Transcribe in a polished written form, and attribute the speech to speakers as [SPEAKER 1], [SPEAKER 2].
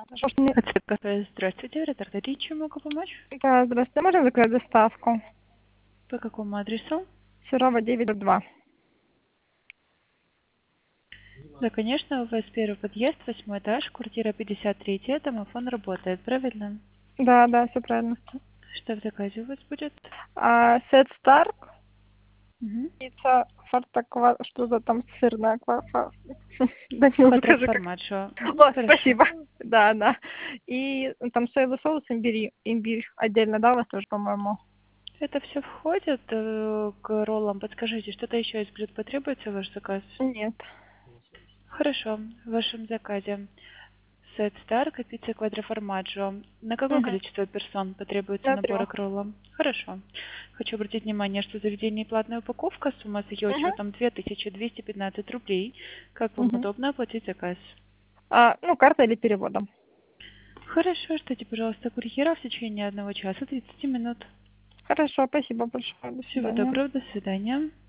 [SPEAKER 1] Что ж мне...
[SPEAKER 2] АЦ здравствуйте, редактор, чем могу помочь?
[SPEAKER 1] Да, здравствуйте. Можно заказать доставку?
[SPEAKER 2] По какому адресу?
[SPEAKER 1] Серова 9-2.
[SPEAKER 2] Да, конечно, у вас первый подъезд, 8 этаж, квартира 53, домофон работает, правильно?
[SPEAKER 1] Да, да, все правильно.
[SPEAKER 2] Что в заказе у вас будет?
[SPEAKER 1] Сет Старк,
[SPEAKER 2] Угу.
[SPEAKER 1] пицца, фартаква, что за там сырная квафа. Данила, скажи как.
[SPEAKER 2] Формаджо.
[SPEAKER 1] О,
[SPEAKER 2] Хорошо.
[SPEAKER 1] спасибо. Да, да. И там соевый соус, имбирь отдельно, да, у вас тоже, по-моему?
[SPEAKER 2] Это все входит к роллам. Подскажите, что-то еще из блюд потребуется в ваш заказ?
[SPEAKER 1] Нет.
[SPEAKER 2] Хорошо, в вашем заказе сет Старк и пицца квадроформаджо. На какое
[SPEAKER 1] Угу.
[SPEAKER 2] количество персон потребуется
[SPEAKER 1] На
[SPEAKER 2] набора
[SPEAKER 1] 3.
[SPEAKER 2] к роллам? Хорошо. Хочу обратить внимание, что заведение платная упаковка, сумма с ее
[SPEAKER 1] Угу.
[SPEAKER 2] учетом 2215 рублей. Как вам
[SPEAKER 1] Угу.
[SPEAKER 2] удобно оплатить заказ?
[SPEAKER 1] Ну, карта или переводом.
[SPEAKER 2] Хорошо, ждите, пожалуйста, курьера в течение 1 часа 30 минут.
[SPEAKER 1] Хорошо, спасибо большое. До
[SPEAKER 2] Всего
[SPEAKER 1] свидания.
[SPEAKER 2] доброго, до свидания.